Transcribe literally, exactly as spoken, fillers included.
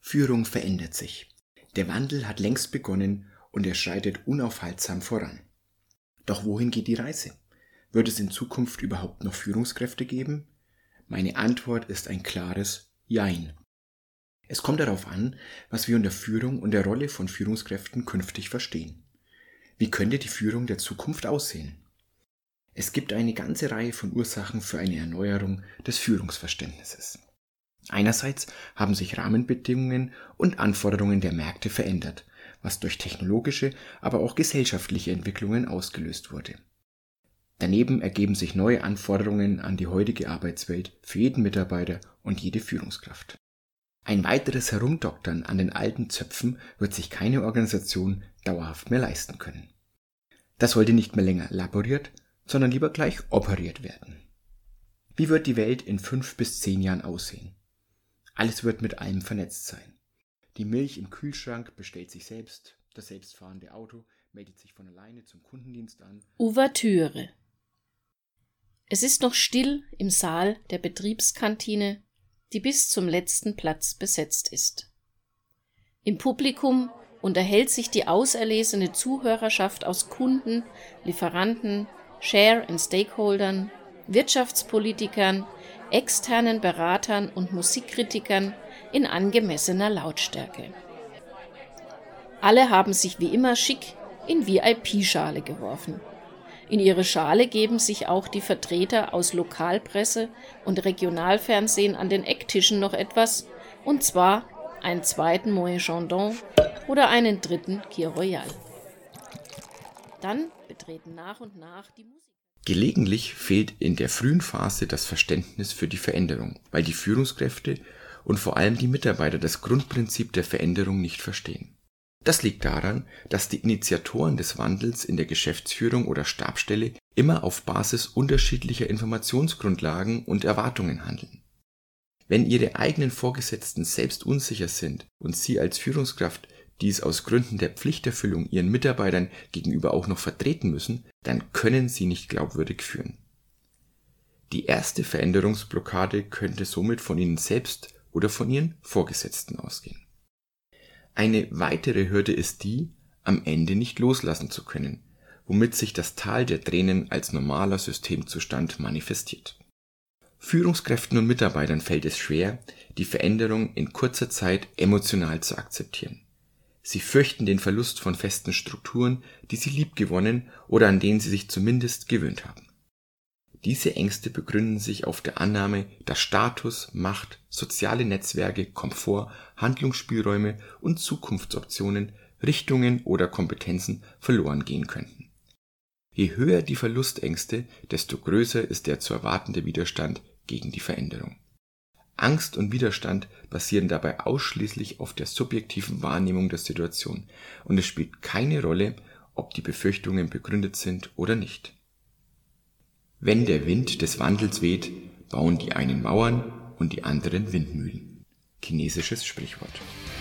Führung verändert sich. Der Wandel hat längst begonnen und er schreitet unaufhaltsam voran. Doch wohin geht die Reise? Wird es in Zukunft überhaupt noch Führungskräfte geben? Meine Antwort ist ein klares Jein. Es kommt darauf an, was wir unter Führung und der Rolle von Führungskräften künftig verstehen. Wie könnte die Führung der Zukunft aussehen? Es gibt eine ganze Reihe von Ursachen für eine Erneuerung des Führungsverständnisses. Einerseits haben sich Rahmenbedingungen und Anforderungen der Märkte verändert, was durch technologische, aber auch gesellschaftliche Entwicklungen ausgelöst wurde. Daneben ergeben sich neue Anforderungen an die heutige Arbeitswelt für jeden Mitarbeiter und jede Führungskraft. Ein weiteres Herumdoktern an den alten Zöpfen wird sich keine Organisation dauerhaft mehr leisten können. Das sollte nicht mehr länger laboriert, sondern lieber gleich operiert werden. Wie wird die Welt in fünf bis zehn Jahren aussehen? Alles wird mit allem vernetzt sein. Die Milch im Kühlschrank bestellt sich selbst, das selbstfahrende Auto meldet sich von alleine zum Kundendienst an. Ouvertüre. Es ist noch still im Saal der Betriebskantine, die bis zum letzten Platz besetzt ist. Im Publikum unterhält sich die auserlesene Zuhörerschaft aus Kunden, Lieferanten, Share- and Stakeholdern, Wirtschaftspolitikern, externen Beratern und Musikkritikern in angemessener Lautstärke. Alle haben sich wie immer schick in V I P-Schale geworfen. In ihre Schale geben sich auch die Vertreter aus Lokalpresse und Regionalfernsehen an den Ecktischen noch etwas, und zwar einen zweiten Moët Chandon oder einen dritten Kir Royal. Dann betreten nach und nach die Musik. Gelegentlich fehlt in der frühen Phase das Verständnis für die Veränderung, weil die Führungskräfte und vor allem die Mitarbeiter das Grundprinzip der Veränderung nicht verstehen. Das liegt daran, dass die Initiatoren des Wandels in der Geschäftsführung oder Stabsstelle immer auf Basis unterschiedlicher Informationsgrundlagen und Erwartungen handeln. Wenn ihre eigenen Vorgesetzten selbst unsicher sind und sie als Führungskraft dies aus Gründen der Pflichterfüllung ihren Mitarbeitern gegenüber auch noch vertreten müssen, dann können sie nicht glaubwürdig führen. Die erste Veränderungsblockade könnte somit von ihnen selbst oder von ihren Vorgesetzten ausgehen. Eine weitere Hürde ist die, am Ende nicht loslassen zu können, womit sich das Tal der Tränen als normaler Systemzustand manifestiert. Führungskräften und Mitarbeitern fällt es schwer, die Veränderung in kurzer Zeit emotional zu akzeptieren. Sie fürchten den Verlust von festen Strukturen, die sie liebgewonnen oder an denen sie sich zumindest gewöhnt haben. Diese Ängste begründen sich auf der Annahme, dass Status, Macht, soziale Netzwerke, Komfort, Handlungsspielräume und Zukunftsoptionen, Richtungen oder Kompetenzen verloren gehen könnten. Je höher die Verlustängste, desto größer ist der zu erwartende Widerstand gegen die Veränderung. Angst und Widerstand basieren dabei ausschließlich auf der subjektiven Wahrnehmung der Situation und es spielt keine Rolle, ob die Befürchtungen begründet sind oder nicht. Wenn der Wind des Wandels weht, bauen die einen Mauern und die anderen Windmühlen. Chinesisches Sprichwort.